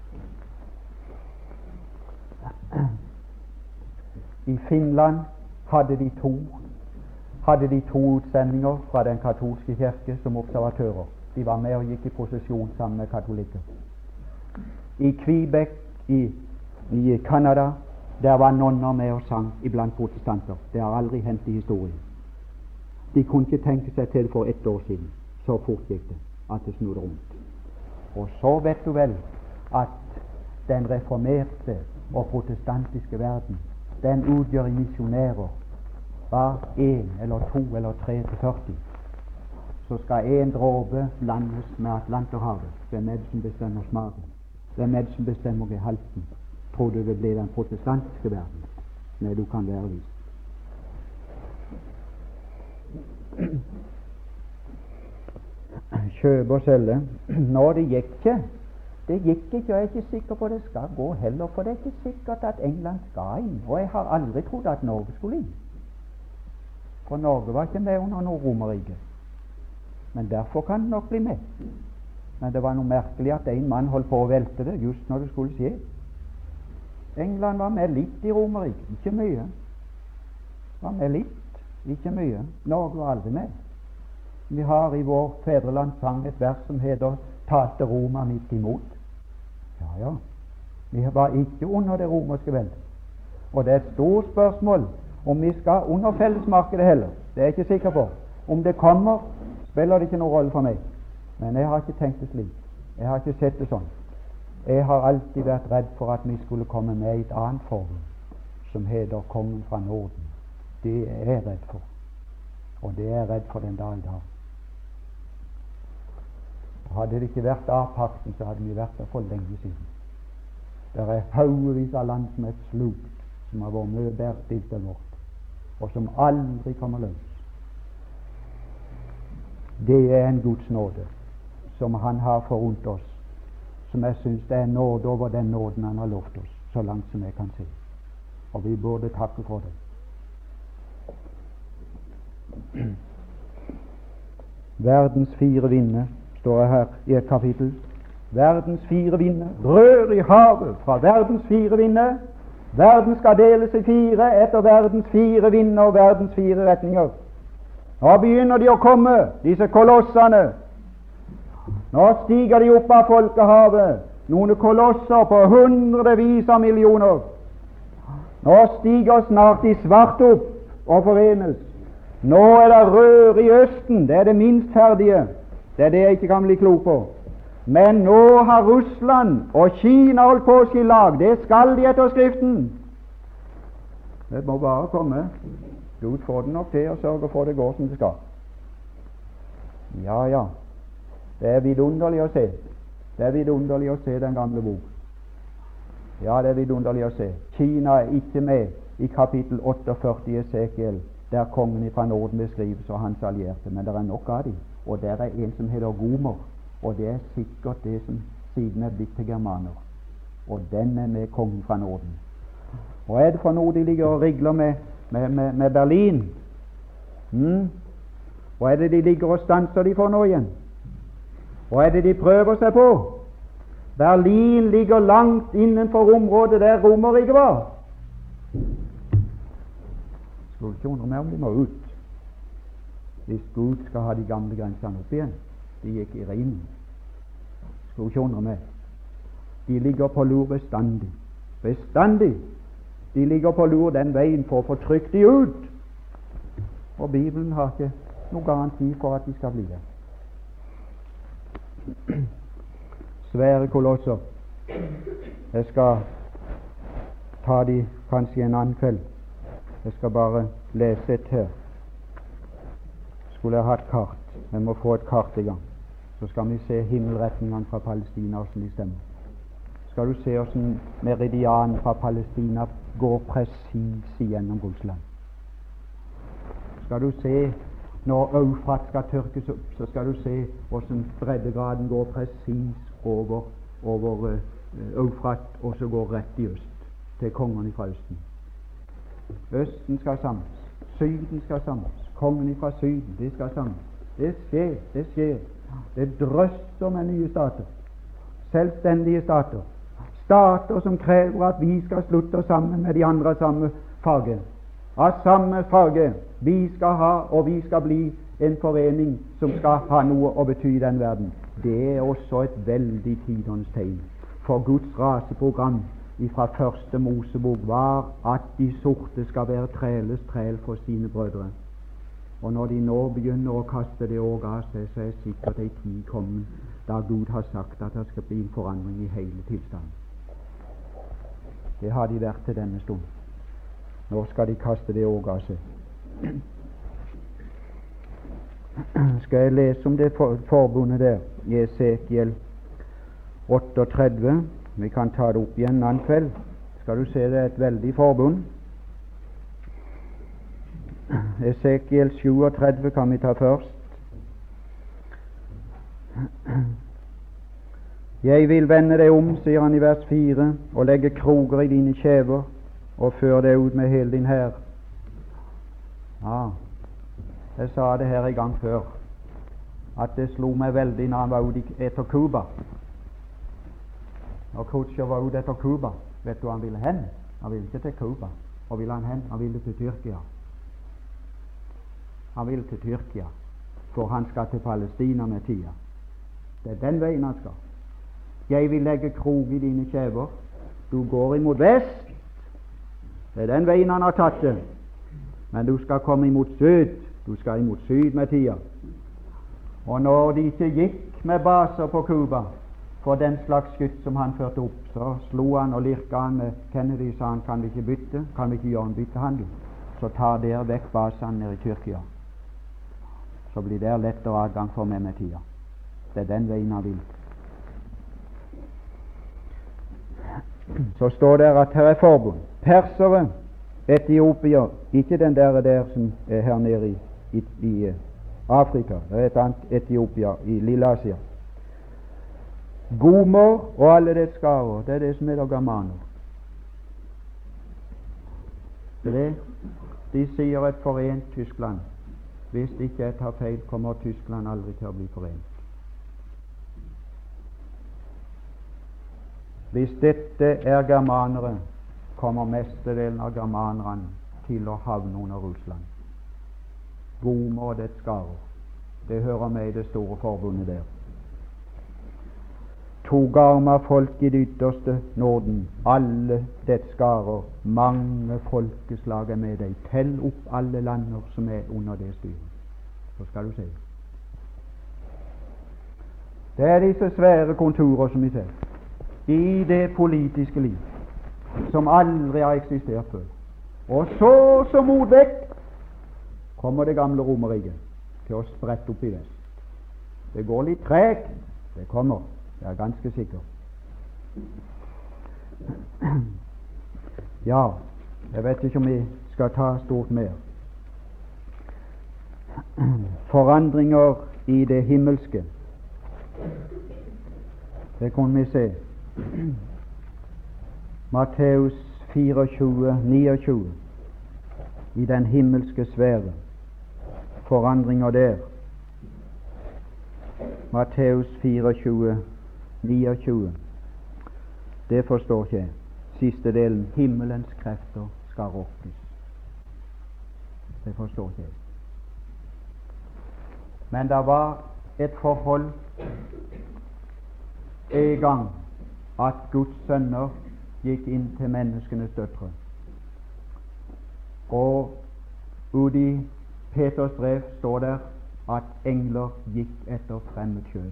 I Finland hadde de to hadde de to utsendinger fra den katolske kirke som observatører. De var med og gikk i prosesjon sammen med katolikker. I Quebec i, i Canada, der var nonner med og sang iblant protestanter. Det har aldri hendt i historien. De kunne ikke tenke seg til for ett år siden. Så fort gikk det at det snudde rundt. Og så vet du vel at den reformerte og protestantiske verden, den utgjør i misjonærer bare én eller to eller tre til førti. Så skal en dråpe blandes med Atlanterhavet. Hvem er det som bestemmer smaken? Hvem er det som bestemmer gehalten? Tror du det blir den protestantiske verden? Nei, du kan være vis. Kjøpe og selge. Nå, det gikk ikke. Det gikk ikke, og jeg er ikke sikker på det skal gå heller, for det er ikke sikkert at England skal inn. Og jeg har aldri trodd at Norge skulle inn. For Norge var ikke med under noe Romerrike. Men derfor kan det nok bli med. Men det var noe merkelig at en mann holdt på å velte det just når det skulle skje. England var med litt i Romerriket, ikke mye. Var med litt, ikke mye. Norge var aldri med. Vi har i vår fedrelandssang et vers som heter «Talte Roma midt imot». Ja, ja. Vi var ikke under det romerske veldet. Og det er et stort spørsmål om vi skal under fellesmarkedet heller. Det er jeg ikke sikker på. Om det kommer, spiller det ikke noen rolle for meg. Men jeg har ikke tenkt det slik. Jeg har ikke sett det sånn. Jeg har alltid vært redd for at vi skulle komme med i et annet forbund som heter Kongen fra Norden. Det er jeg redd for. Og det er jeg redd for den dag i dag. Hadde det ikke vært A-pakten, så hadde vi vært der for lenge siden. Det er haugevis av land som er slukt, som har vært mye bedre stilt enn vårt, og som aldri kommer løs. Det er en Guds nåde som Han har forunt oss, som jeg synes det er nåde over den nåden Han har lovt oss, så langt som jeg kan se. Og vi burde takke for det. Verdens fire vinder, står det her i et kapittel. Verdens fire vinder rør i havet fra verdens fire vinder. Verden skal deles i fire etter verdens fire vinder og verdens fire retninger. Nå begynner de å komme, disse kolossene. Nå stiger de opp av folkehavet, noen kolosser på hundrevis av millioner. Nå stiger snart de svart opp og forenes. Nå er det rør i Østen, det er det minst ferdige. Det er det jeg ikke kan bli klok på. Men nå har Russland og Kina holdt på å skille lag. Det skal de etter Skriften. Det må bare komme. Gud får det nok til å sørge for det går som det skal. Ja, ja. Det er vidunderlig å se. Det er vidunderlig å se den gamle bok. Ja, det er vidunderlig å se. Kina er ikke med i kapittel otteogførti i Esekiel, der kongen fra Norden beskrives og hans allierte, men det er nok av dem. Og der er en som heter Gomer, og det er sikkert det som siden er blitt til germaner. Og den er med kongen fra Norden. Og er det for noe de ligger og rigler med, med, med, med Berlin? Hmm? Og er det de ligger og stanser de for nå igjen? Og er det de prøver seg på? Berlin ligger langt innenfor området der Romerriket var. Skulle ikke undre meg om de må ut. Hvis Gud skal ha de gamle grensene opp igjen. De gikk i Rhinen. Skulle ikke undre meg. De ligger på lur bestandig. Bestandig. De ligger på lur den veien for å få trykt de ut. Og Bibelen har ikke noen garanti for at de skal bli det. Svære kolosser. Jeg skal ta de kanskje en annen kveld. Jeg skal bare lese et her. Skulle jeg hatt kart. Vi må få et kart i gang. Så skal vi se himmelretningene fra Palestina, hvordan de stemmer. Skal du se hvordan meridianen fra Palestina går presis igjennom Russland. Skal du se når Eufrat skal tørkes opp, så skal du se hvordan breddegraden går presis over over uh, Eufrat, og så går rett i øst, til kongene fra Østen. Østen skal samles, Syden skal samles, kongene fra Syden, de skal samles. Det skjer, det skjer. Det drøster med nye stater, selvstendige stater, stater som krever at vi skal slutte oss sammen med de andre av samme farge, av samme farge. Vi skal ha, og vi skal bli en forening som skal ha noe å bety i den verden. Det er også et veldig tidens tegn. For Guds raseprogram fra første Mosebok var at de sorte skal være træles træl for sine brødre. Og når de nå begynner å kaste det òg av seg, så er sikkert ei tid kommet da Gud har sagt at det skal bli en forandring i hele tilstanden. Det har de vært til denne stund. Nå skal de kaste det òg av seg. Skal jeg lese om det for, forbundet der i Esekiel otteogtredve? Vi kan ta det opp igjen en annen kveld. Skal du se, det er et veldig forbund. Esekiel syvogtredve kan vi ta først. Jeg vil vende deg om, sier han i vers fire, og legge kroger i dine kjever, og føre deg ut med hele din hær. Ja, jeg sa det her en gang før, at det slo meg veldig når han var ute etter Cuba. Når Khrushchev var ute etter Cuba, vet du han ville hen? Han ville ikke til Cuba. Og ville han hen? Han ville til Tyrkia. Han ville til Tyrkia, for han skal til Palestina med tida. Det er den veien han skal. Jeg vil legge krog i dine kjever. Du går imot vest. Det er den veien han har tatt det. Men du skal komme imot syd. Du skal imot syd med tida. Og når de ikke gikk med baser på Cuba for den slags skytt som han førte opp, så slo han og lirka han med Kennedy, sa han, kan vi ikke bytte, kan vi ikke gjøre en byttehandel, så tar dere vekk basene nede i Tyrkia, så blir det lettere adgang for meg med tida. Det er den veien han vil. Så står det at her er forbund. Persere, etiopier, ikke den der, der som er her nede i, i, i Afrika, det er et annet Etiopia i Lilleasia. Gomer og alle dets skarer, det er det som heter germaner. Det, de sier et forent Tyskland. Hvis ikke jeg tar feil, kommer Tyskland aldri til å bli forent. Hvis dette er germanere, kommer mestedelen av germanerne til å havne under Russland. Gomer og dets skarer. Det hører med i det store forbundet der. Togarma folk i det ytterste Norden, alle dets skarer, mange folkeslag er med deg. Tell opp alle lander som er under det styret, så skal du se. Det er disse svære konturer som vi ser i det politiske liv, som aldri har eksistert før. Og så som motvekt kommer det gamle Romerriket til å sprette opp i vest. Det går litt tregt, det kommer. Jeg er ganske sikker. Ja, jeg vet ikke om vi skal ta stort mer. Forandringer i det himmelske. Det kunne vi se. Matteus fireogtjue, niogtjue. I den himmelske sfære. Forandringer der. Matteus fireogtjue, niogtjue. Det forstår ikke jeg. Siste delen. Himmelens krefter skal rokkes. Det forstår ikke jeg. Men det var et forhold en gang at Guds sønner gikk inn til menneskenes døtre. Og ut i Peters brev står der at engler gikk etter fremmed kjød.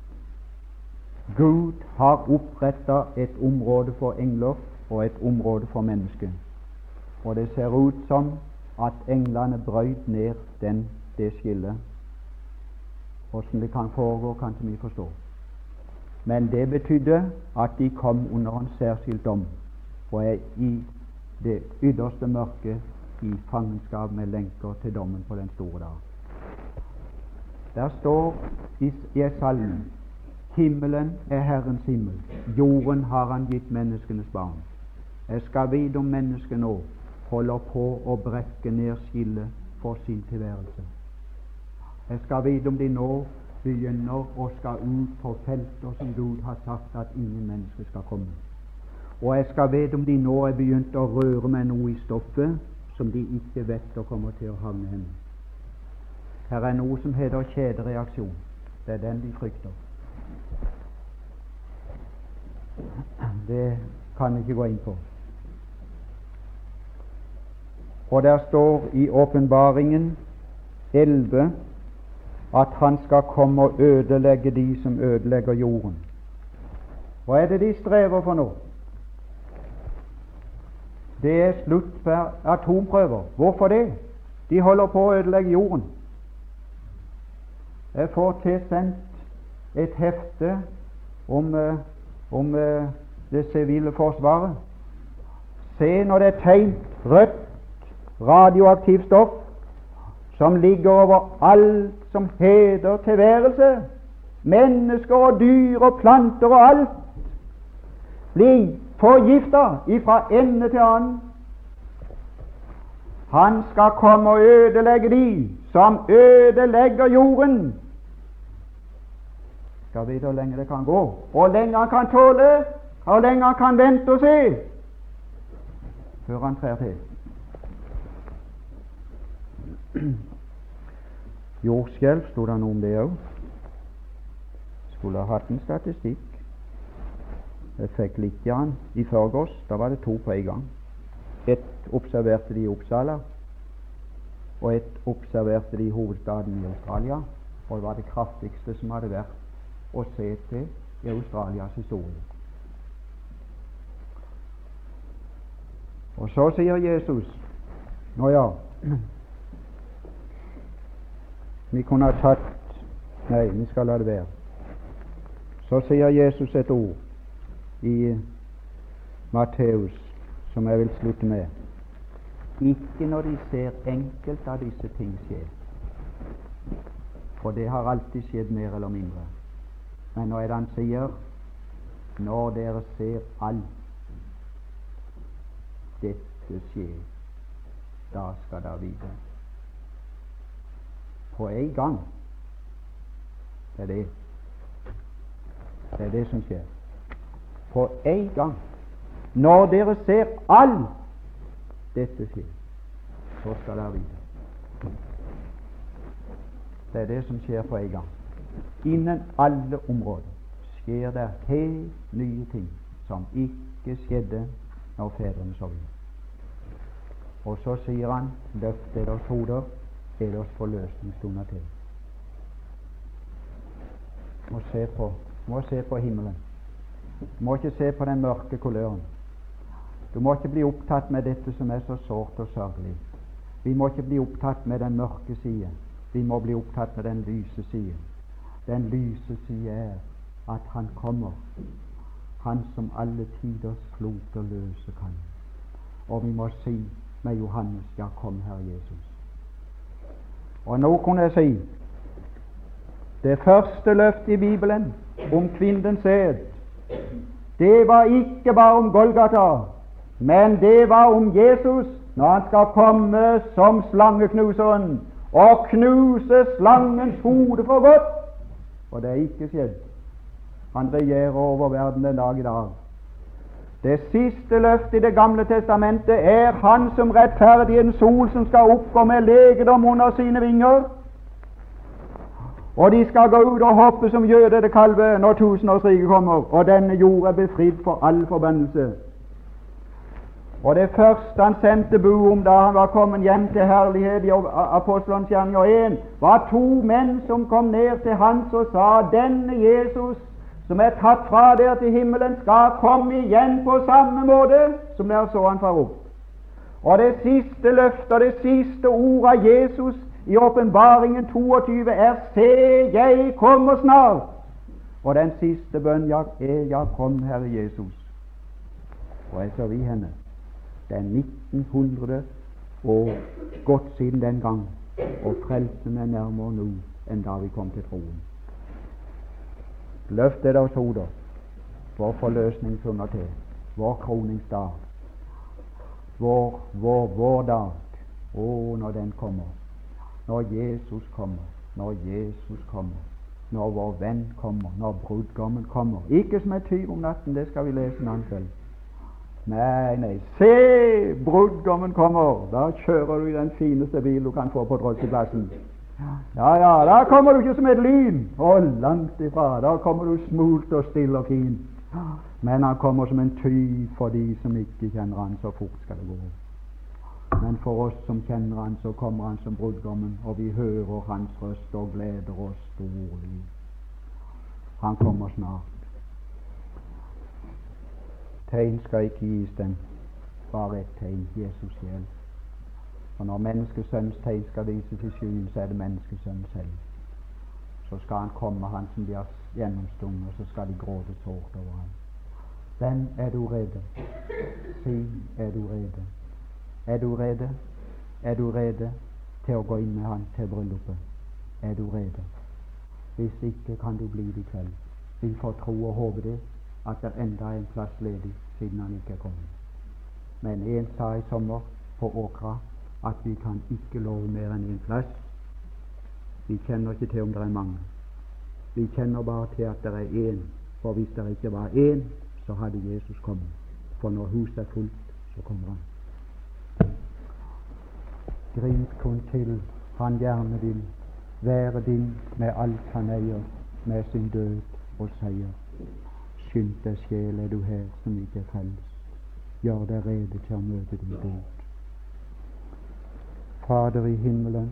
Gud har opprettet et område for engler og et område for mennesker. Og det ser ut som at englene brøt ned den, det skillet. Hvordan det kan foregå, kan ikke vi forstå. Men det betydde at de kom under en særskilt dom og er i det ytterste mørket i fangenskap med lenker til dommen på den store dag. Der står i Jesaja Himmelen er Herrens himmel, jorden har han gitt menneskenes barn. Jeg skal vite om mennesket nå holder på å brekke ned skillet for sin tilværelse. Jeg skal vite om de nå begynner å skal ut på felter som Gud har sagt at ingen mennesker skal komme. Og jeg skal vite om de nå er begynt å røre med noe i stoffet som de ikke vet og kommer til å havne henne. Her er noe som heter kjedereaksjon. Det er den de frykter. Det kan vi ikke gå inn på. Og der står i Åpenbaringen elleve at han skal komme og ødelegge de som ødelegger jorden. Hva er det de strever for nå? Det er slutt på atomprøver. Hvorfor det? De holder på å ødelegge jorden. Jeg får tilsendt et hefte om, uh, om uh, det sivile forsvaret. Se når det er tegnet rødt radioaktivt stoff som ligger over alt som heter tilværelse. Mennesker og dyr og planter og alt blir forgiftet ifra ende til annen. Han skal komme og ødelegge de som ødelegger jorden. Skal vite hvor lenge det kan gå, hvor lenge han kan tåle, hvor lenge han kan vente og se før han trer til. Jordskjelv, stod det noe om det òg. Skulle ha hatt en statistikk. Jeg fikk litt av den i forgårs. Da var det to på en gang. Ett observerte de i Uppsala, og ett observerte de i hovedstaden i Australia. Og det var det kraftigste som hadde vært å se til i Australias historie. Og så sier Jesus, nå ja, vi kunne ha tatt, nei, vi skal la det være. Så sier Jesus et ord i Matteus som jeg vil slutte med. Ikke når de ser enkelt av disse ting skje, for det har alltid skjedd mer eller mindre. Men nå er det han sier, når dere ser alt dette skje, da skal dere vite. På en gang. Det er det. Det er det som skjer. På en gang. Når dere ser alt dette skjer, så skal dere vite. Det er det som skjer på en gang. Innen alle områder skjer det helt nye ting som ikke skjedde når fedrene sov. Og så sier han, løft deres hoder, deres forløsningsstunder til. Må se på, må se på himmelen. Du må ikke se på den mørke kuløren. Du må ikke bli opptatt med dette som er så sårt og sørgelig. Vi må ikke bli opptatt med den mørke side. Vi må bli opptatt med den lyse side. Den lyse side er at han kommer, han som alle tiders kloke løse kan. Og vi må si med Johannes, ja, kom Herre Jesus. Og nå kunne jeg si det første løftet i Bibelen om kvinnens sæd, det var ikke bare om Golgata, men det var om Jesus når han skal komme som slangeknuseren og knuse slangens hode for godt. Og det er ikke skjedd. Han regjerer over verden den dag i dag. Det siste løftet i Det gamle testamentet er han som rettferdighetens sol som skal oppgå med legedom under sine vinger. Og de skal gå ut og hoppe som jødede kalve når tusenårsriket kommer, og denne jord er befridd for all forbannelse. Og det første han sendte bud om da han var kommet hjem til herlighet i Apostelens gjerninger en, var to menn som kom ned til hans og sa, denne Jesus som er tatt fra der til himmelen, skal komme igjen på samme måte som der så han far opp. Og det siste løftet og det siste ordet av Jesus i Åpenbaringen toogtyve er, se, jeg kommer snart. Og den siste bønn ja, er, ja, kom Herre Jesus. Og jeg ser vi henne. Det er nitten hundre år godt siden den gang, og frelsen er nærmere nå enn da vi kom til troen. Løft deres hoder. Vår forløsning stunder til. Vår kroningsdag. Vår, vår, vår dag. Å, når den kommer. Når Jesus kommer. Når Jesus kommer. Når vår venn kommer. Når brudgommen kommer. Ikke som en tyv om natten, det skal vi lese en annen kveld. Nei, nei. Se, brudgommen kommer. Da kjører du i den fineste bil du kan få på drosjeplassen. Ja, ja, da kommer du ikke som et lyn. Å, langt ifra. Da kommer du smult og stille og fin. Men han kommer som en tyv for de som ikke kjenner han. Så fort skal det gå. Men for oss som kjenner han, så kommer han som brudgommen, og vi hører hans røst og gleder oss storlig. Han kommer snart. Tegn skal ikke gis dem, bare et tegn, Jesus selv. Og når menneskesønnens tegn skal vises i skyen, så er det menneskesønnen selv. Så skal han komme, han som de har gjennomstunget, og så skal de gråte sårt over ham. Den er du rede. Si, er du rede? Er du rede? Er du rede til å gå inn med han til bryllupet? Er du rede? Hvis ikke kan du bli det i kveld. Vi får tro og håpe det, at det enda er en plass ledig, siden han ikke er kommet. Men en sa i sommer på Åkra at vi kan ikke love mer enn en plass. Vi kjenner ikke til om det er mange. Vi kjenner bare til at det er én. For hvis det ikke var én, så hadde Jesus kommet. For når huset er fullt, så kommer han. Grip kun til han gjerne vil være din med alt han eier, med sin død og seier. Skynd deg, sjel, er du her som ikke er frelst. Gjør deg rede til å møte din død. Fader i himmelen,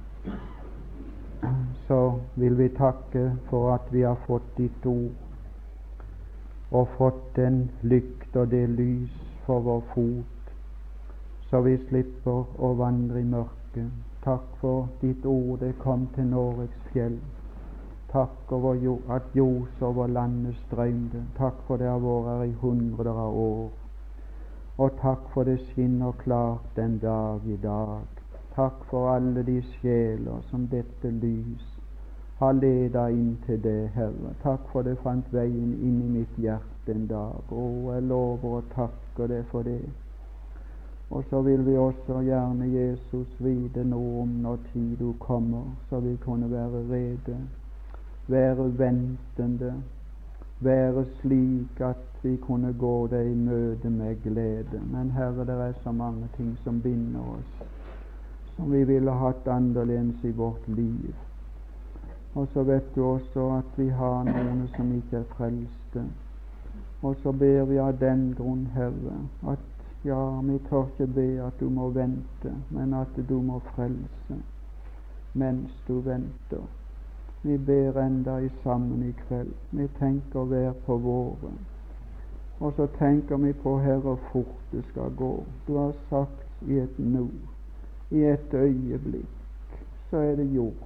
så vil vi takke for at vi har fått ditt ord, og fått den lykt og det lys for vår fot, så vi slipper å vandre i mørket. Takk for ditt ord, det kom til Noregs fjell. Takk over jo, at ljos over landet strømde. Takk for det har vært her i hundreder av år. Og takk for det skinner klart den dag i dag. Takk for alle de sjeler som dette lys har ledet inn til det, Herre. Takk for det fant veien inn i mitt hjerte en dag. Å, jeg lover og takker deg for det. Og så vil vi også gjerne, Jesus, vite noe om når tid du kommer, så vi kunne være rede, være ventende, være slik at vi kunne gå deg i møte med glede. Men Herre, det er så mange ting som binder oss, som vi ville hatt annerledes i vårt liv. Og så vet du også at vi har noen som ikke er frelste. Og så ber vi av den grunn, Herre, at ja, vi tør ikke be at du må vente, men at du må frelse mens du venter. Vi ber enda i sammen i kveld. Vi tenker hver på våre. Og så tenker vi på, Herre, hvor fort det skal gå. Du har sagt i et nå, i et øyeblikk, så er det gjort.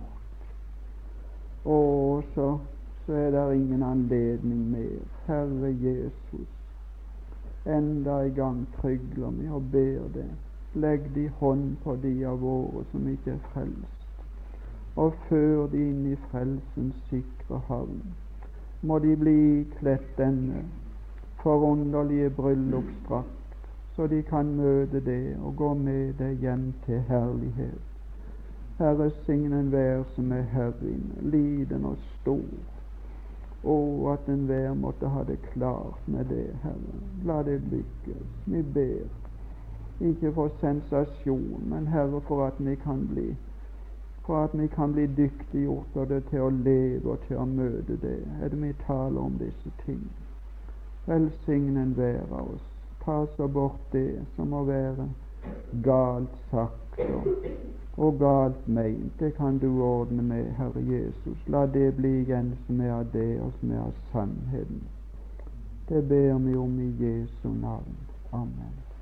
Og så, så er det ingen anledning mer. Herre Jesus, enda i gang trygler vi og ber det. Legg de hånd på de av våre som ikke er frelst, og før de inn i frelsens sikre havn. Må de bli kledt denne forunderlige bryllupsdrakt, så de kan møte det og gå med deg hjem til herlighet. Herre, sign enhver som er Herren, liden og stor. Og at enhver måtte ha det klart med det, Herre. La det lykkes. Vi ber, ikke for sensasjon, men Herre, for at vi kan bli for at vi kan bli dyktiggjort av det til å leve og til å møte det. Er det vi taler om disse ting? Velsign enhver av oss. Ta så bort det som må være galt sagt og, og galt meint. Det kan du ordne med, Herre Jesus. La det bli igjen som er av det, og som er av sannheten. Det ber vi om i Jesu navn. Amen.